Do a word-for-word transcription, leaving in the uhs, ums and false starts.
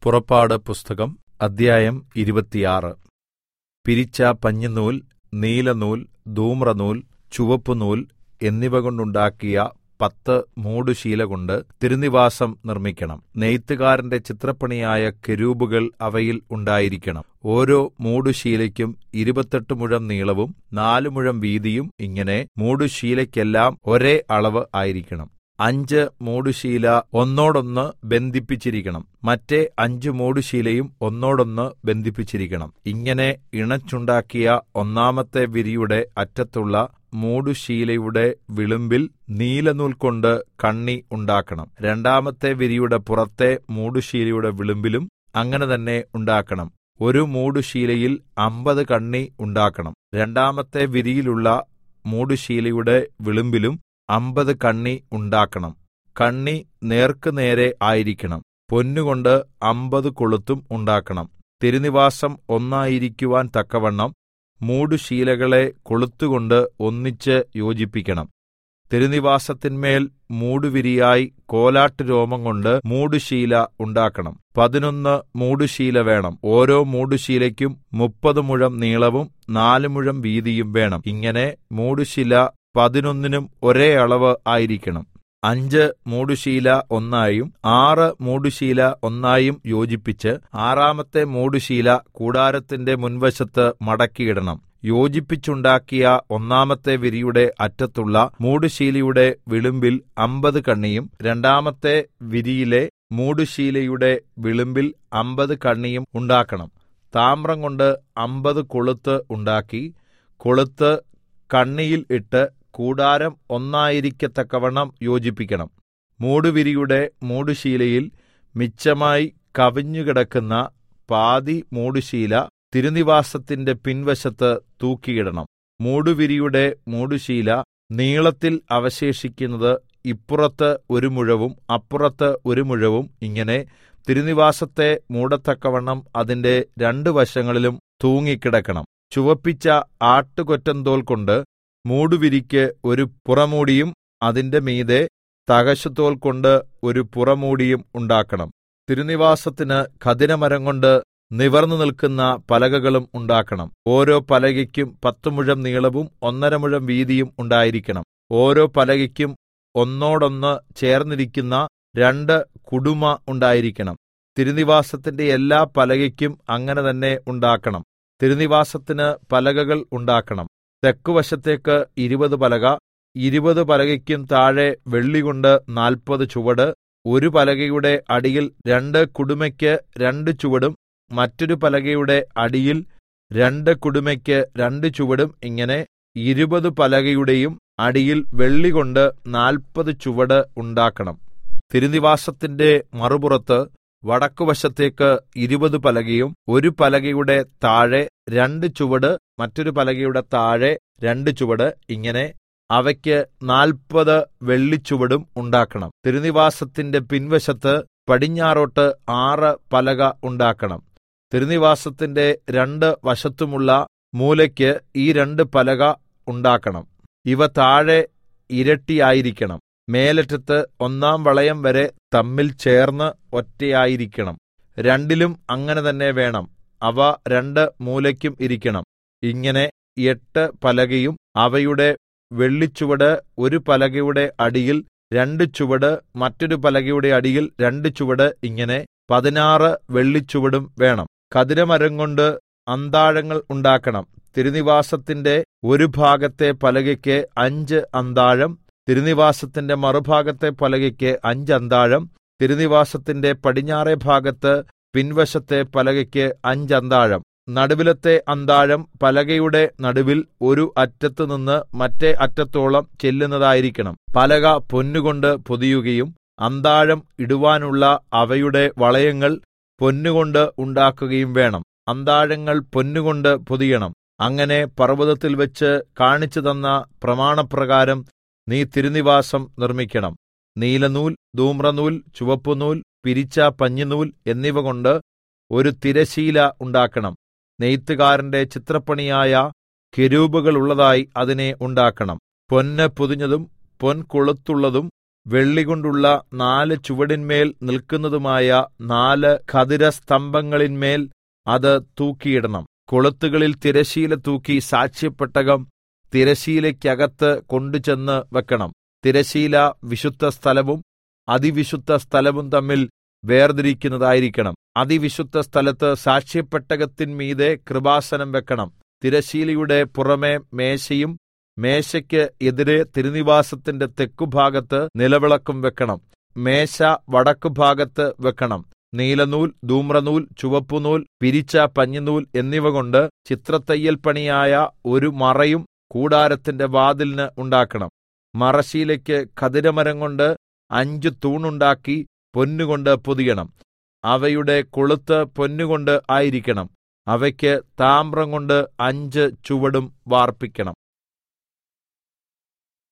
പുറപ്പാട് പുസ്തകം അദ്ധ്യായം ഇരുപത്തിയാറ്. പിരിച്ച പഞ്ഞിനൂൽ, നീലനൂൽ, ധൂമ്രനൂൽ, ചുവപ്പുനൂൽ എന്നിവ കൊണ്ടുണ്ടാക്കിയ പത്ത് മൂടുശീലകൊണ്ട് തിരുനിവാസം നിർമ്മിക്കണം. നെയ്ത്തുകാരന്റെ ചിത്രപ്പണിയായ കെരൂബുകൾ അവയിൽ ഉണ്ടായിരിക്കണം. ഓരോ മൂടുശീലയ്ക്കും ഇരുപത്തെട്ട് മുഴം നീളവും നാല് മുഴം വീതിയും, ഇങ്ങനെ മൂടുശീലയ്ക്കെല്ലാം ഒരേ അളവ് ആയിരിക്കണം. അഞ്ച് മൂടുശീല ഒന്നോടൊന്ന് ബന്ധിപ്പിച്ചിരിക്കണം. മറ്റെ അഞ്ച് മൂടുശീലയും ഒന്നോടൊന്ന് ബന്ധിപ്പിച്ചിരിക്കണം. ഇങ്ങനെ ഇണച്ചുണ്ടാക്കിയ ഒന്നാമത്തെ വിരിയുടെ അറ്റത്തുള്ള മൂടുശീലയുടെ വിളുമ്പിൽ നീലനൂൽകൊണ്ട് കണ്ണി ഉണ്ടാക്കണം. രണ്ടാമത്തെ വിരിയുടെ പുറത്തെ മൂടുശീലയുടെ വിളുമ്പിലും അങ്ങനെ തന്നെ ഉണ്ടാക്കണം. ഒരു മൂടുശീലയിൽ അമ്പത് കണ്ണി ഉണ്ടാക്കണം. രണ്ടാമത്തെ വിരിയിലുള്ള മൂടുശീലയുടെ വിളുമ്പിലും അമ്പത് കണ്ണി ഉണ്ടാക്കണം. കണ്ണി നേർക്കുനേരെ ആയിരിക്കണം. പൊന്നുകൊണ്ട് അമ്പത് കൊളുത്തും ഉണ്ടാക്കണം. തിരുനിവാസം ഒന്നായിരിക്കുവാൻ തക്കവണ്ണം മൂടുശീലകളെ കൊളുത്തുകൊണ്ട് ഒന്നിച്ച് യോജിപ്പിക്കണം. തിരുനിവാസത്തിന്മേൽ മൂടുവിരിയായി കോലാട്ടുരോമം കൊണ്ട് മൂടുശീല ഉണ്ടാക്കണം. പതിനൊന്ന് മൂടുശീല വേണം. ഓരോ മൂടുശീലയ്ക്കും മുപ്പത് മുഴം നീളവും നാല് മുഴം വീതിയും വേണം. ഇങ്ങനെ മൂടുശീല പതിനൊന്നിനും ഒരേ അളവ് ആയിരിക്കണം. അഞ്ച് മൂടുശീല ഒന്നായും ആറ് മൂടുശീല ഒന്നായും യോജിപ്പിച്ച് ആറാമത്തെ മൂടുശീല കൂടാരത്തിന്റെ മുൻവശത്ത് മടക്കിയിടണം. യോജിപ്പിച്ചുണ്ടാക്കിയ ഒന്നാമത്തെ വിരിയുടെ അറ്റത്തുള്ള മൂടുശീലയുടെ വിളുമ്പിൽ അമ്പത് കണ്ണിയും രണ്ടാമത്തെ വിരിയിലെ മൂടുശീലയുടെ വിളുമ്പിൽ അമ്പത് കണ്ണിയും ഉണ്ടാക്കണം. താമ്രം കൊണ്ട് അമ്പത് കൊളുത്ത് ഉണ്ടാക്കി കൊളുത്ത് കണ്ണിയിൽ ഇട്ട് കൂടാരം ഒന്നായിരിക്കത്തക്കവണ്ണം യോജിപ്പിക്കണം. മൂടുവിരിയുടെ മൂടുശീലയിൽ മിച്ചമായി കവിഞ്ഞുകിടക്കുന്ന പാതി മൂടുശീല തിരുനിവാസത്തിന്റെ പിൻവശത്ത് തൂക്കിയിടണം. മൂടുവിരിയുടെ മൂടുശീല നീളത്തിൽ അവശേഷിക്കുന്നത് ഇപ്പുറത്ത് ഒരു മുഴവും അപ്പുറത്ത് ഒരു മുഴവും, ഇങ്ങനെ തിരുനിവാസത്തെ മൂടത്തക്കവണ്ണം അതിന്റെ രണ്ട് വശങ്ങളിലും തൂങ്ങിക്കിടക്കണം. ചുവപ്പിച്ച ആട്ടുകൊറ്റന്തോൽ കൊണ്ട് മൂടുവിരിക്ക് ഒരു പുറമൂടിയും അതിന്റെ മീതെ തകശുതോൽ കൊണ്ട് ഒരു പുറമൂടിയും ഉണ്ടാക്കണം. തിരുനിവാസത്തിന് ഖദിരമരം കൊണ്ട് നിവർന്നു നിൽക്കുന്ന പലകകളും ഉണ്ടാക്കണം. ഓരോ പലകയ്ക്കും പത്ത് മുഴം നീളവും ഒന്നര മുഴം വീതിയും ഉണ്ടായിരിക്കണം. ഓരോ പലകയ്ക്കും ഒന്നോടൊന്ന് ചേർന്നിരിക്കുന്ന രണ്ട് കുടുമ ഉണ്ടായിരിക്കണം. തിരുനിവാസത്തിന്റെ എല്ലാ പലകയ്ക്കും അങ്ങനെ തന്നെ ഉണ്ടാക്കണം. തിരുനിവാസത്തിന് പലകകൾ ഉണ്ടാക്കണം. തെക്കുവശത്തേക്ക് ഇരുപത് പലക, ഇരുപത് പലകയ്ക്കും താഴെ വെള്ളികൊണ്ട് നാൽപ്പത് ചുവട്, ഒരു പലകയുടെ അടിയിൽ രണ്ട് കുടുമയ്ക്ക് രണ്ട് ചുവടും മറ്റൊരു പലകയുടെ അടിയിൽ രണ്ട് കുടുമയ്ക്ക് രണ്ട് ചുവടും, ഇങ്ങനെ ഇരുപത് പലകയുടെയും അടിയിൽ വെള്ളികൊണ്ട് നാൽപ്പത് ചുവട് ഉണ്ടാക്കണം. തിരുനിവാസത്തിന്റെ മറുപുറത്ത് വടക്കുവശത്തേക്ക് ഇരുപത് പലകയും ഒരു പലകയുടെ താഴെ രണ്ട് ചുവട് മറ്റൊരു പലകയുടെ താഴെ രണ്ട് ചുവട്, ഇങ്ങനെ അവയ്ക്ക് നാൽപ്പത് വെള്ളിച്ചുവടും ഉണ്ടാക്കണം. തിരുനിവാസത്തിന്റെ പിൻവശത്ത് പടിഞ്ഞാറോട്ട് ആറ് പലക ഉണ്ടാക്കണം. തിരുനിവാസത്തിന്റെ രണ്ട് വശത്തുമുള്ള മൂലയ്ക്ക് ഈ രണ്ട് പലക ഉണ്ടാക്കണം. ഇവ താഴെ ഇരട്ടിയായിരിക്കണം. മേലറ്റത്ത് ഒന്നാം വളയം വരെ തമ്മിൽ ചേർന്ന് ഒറ്റയായിരിക്കണം. രണ്ടിലും അങ്ങനെ തന്നെ വേണം. അവ രണ്ട് മൂലയ്ക്കും ഇരിക്കണം. ഇങ്ങനെ എട്ട് പലകയും അവയുടെ വെള്ളിച്ചുവട് ഒരു പലകയുടെ അടിയിൽ രണ്ട് ചുവട് മറ്റൊരു പലകയുടെ അടിയിൽ രണ്ട് ചുവട്, ഇങ്ങനെ പതിനാറ് വെള്ളിച്ചുവടും വേണം. ഖദിരമരം കൊണ്ട് അന്താഴങ്ങൾ ഉണ്ടാക്കണം. തിരുനിവാസത്തിന്റെ ഒരു ഭാഗത്തെ പലകയ്ക്ക് അഞ്ച് അന്താഴം, തിരുനിവാസത്തിന്റെ മറുഭാഗത്തെ പലകയ്ക്ക് അഞ്ച് അന്താഴം, തിരുനിവാസത്തിന്റെ പടിഞ്ഞാറെ ഭാഗത്ത് പിൻവശത്തെ പലകയ്ക്ക് അഞ്ച് അന്താഴം. നടുവിലത്തെ അന്താഴം പലകയുടെ നടുവിൽ ഒരു അറ്റത്ത് നിന്ന് മറ്റേ അറ്റത്തോളം ചെല്ലുന്നതായിരിക്കണം. പലക പൊന്നുകൊണ്ട് പൊതിയുകയും അന്താഴം ഇടുവാനുള്ള അവയുടെ വളയങ്ങൾ പൊന്നുകൊണ്ട് ഉണ്ടാക്കുകയും വേണം. അന്താഴങ്ങൾ പൊന്നുകൊണ്ട് പൊതിയണം. അങ്ങനെ പർവ്വതത്തിൽ വെച്ച് കാണിച്ചു തന്ന പ്രമാണപ്രകാരം നീ തിരുനിവാസം നിർമ്മിക്കണം. നീലനൂൽ, ധൂമ്രനൂൽ, ചുവപ്പുനൂൽ, പിരിച്ച പഞ്ഞിനൂൽ എന്നിവ കൊണ്ട് ഒരു തിരശീല ഉണ്ടാക്കണം. നെയ്ത്തുകാരന്റെ ചിത്രപ്പണിയായ കെരൂബുകളുള്ളതായി അതിനെ ഉണ്ടാക്കണം. പൊന്ന് പൊതിഞ്ഞതും പൊൻകൊളുത്തുള്ളതും വെള്ളികൊണ്ടുള്ള നാല് ചുവടിന്മേൽ നിൽക്കുന്നതുമായ നാല് ഖദിരസ്തംഭങ്ങളിന്മേൽ അത് തൂക്കിയിടണം. കൊളുത്തുകളിൽ തിരശ്ശീല തൂക്കി സാക്ഷ്യപ്പെട്ടകം തിരശ്ശീലയ്ക്കകത്ത് കൊണ്ടുചെന്ന് വെക്കണം. തിരശ്ശീല വിശുദ്ധസ്ഥലവും അതിവിശുദ്ധ സ്ഥലവും തമ്മിൽ വേർതിരിക്കുന്നതായിരിക്കണം. അതിവിശുദ്ധ സ്ഥലത്ത് സാക്ഷ്യപ്പെട്ടകത്തിന്മീതെ കൃപാസനം വെക്കണം. തിരശ്ശീലയുടെ പുറമെ മേശയും മേശയ്ക്ക് എതിരെ തിരുനിവാസത്തിന്റെ തെക്കുഭാഗത്ത് നിലവിളക്കും വെക്കണം. മേശ വടക്കുഭാഗത്ത് വെക്കണം. നീലനൂൽ, ധൂമ്രനൂൽ, ചുവപ്പുനൂൽ, പിരിച്ച പഞ്ഞിനൂൽ എന്നിവകൊണ്ട് ചിത്രത്തയ്യൽ പണിയായ ഒരു മറയും കൂടാരത്തിന്റെ വാതിലിന് ഉണ്ടാക്കണം. മറശ്ശീലയ്ക്ക് ഖദിരമരം കൊണ്ട് അഞ്ച് തൂണുണ്ടാക്കി പൊന്നുകൊണ്ട് പൊതിയണം. അവയുടെ കൊളുത്ത് പൊന്നുകൊണ്ട് ആയിരിക്കണം. അവയ്ക്ക് താമ്രംകൊണ്ട് അഞ്ച് ചുവടും വാർപ്പിക്കണം.